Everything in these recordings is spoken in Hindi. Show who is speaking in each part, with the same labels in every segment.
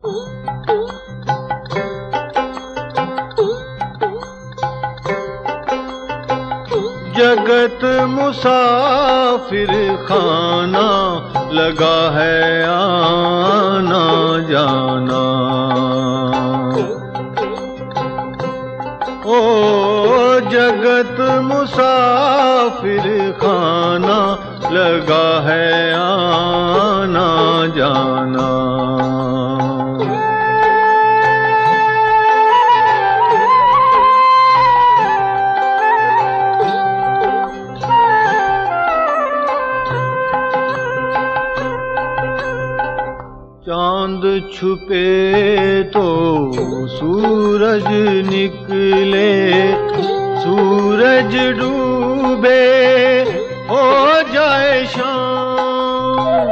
Speaker 1: जगत मुसाफिर खाना, लगा है आना जाना। ओ जगत मुसाफिर खाना, लगा है आना जाना। चांद छुपे तो सूरज निकले, सूरज डूबे हो जाए शाम।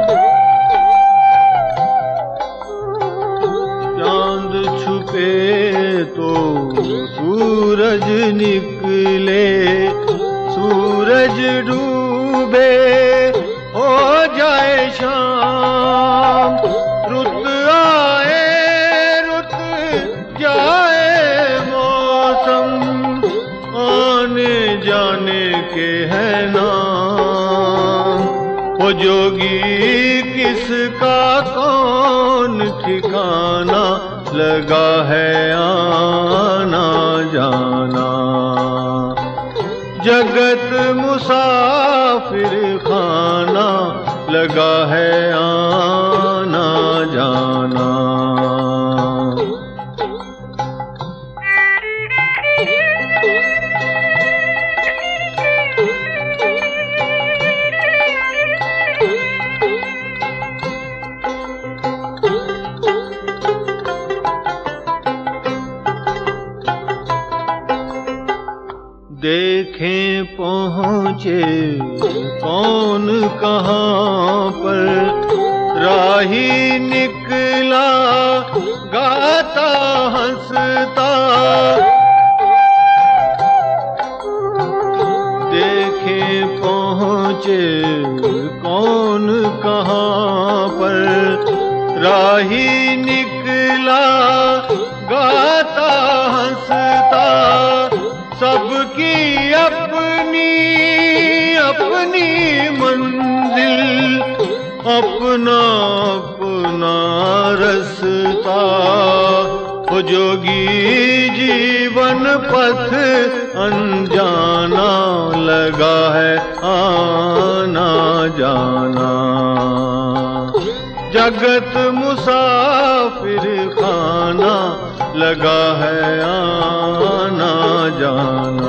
Speaker 1: चांद छुपे तो सूरज निकले, सूरज डूबे हो जाए शाम। रुत आए रुत जाए मौसम, आने जाने के है नाम। वो जोगी किसका कौन ठिकाना, लगा है आना जाना। जगत मुसाफिर खाना, लगा है आना जाना। देखें पहुँचे कौन कहाँ पर, राही निकला गाता हंसता। देखें पहुँचे कौन कहाँ पर, राही निकला गाता हंसता। सबकी अपनी अपनी मंजिल, अपना अपना रास्ता। वो जोगी जीवन पथ अनजाना, लगा है आना जाना। जगत मुसाफिर खाना, लगा है आना जाना।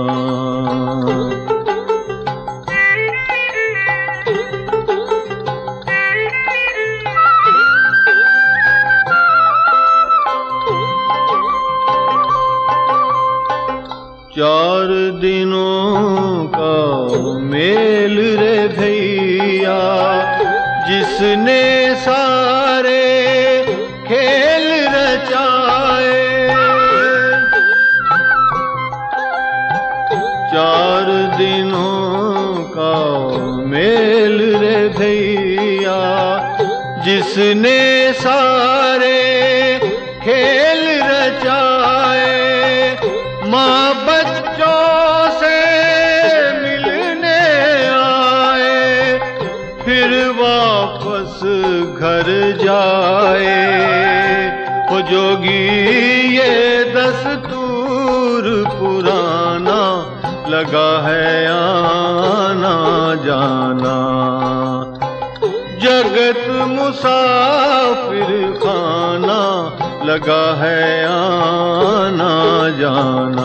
Speaker 1: 4 दिनों का मेल रे भैया, जिसने सारे खेल रचाए। 4 दिनों का मेल रे भैया, जिसने सारे खेल रचाए। माँ बच्चों से मिलने आए, फिर वापस घर जाए। वो जोगी ये दस्तूर पुराना, लगा है आना जाना। जगत मुसाफिर खाना, लगा है आना जाना।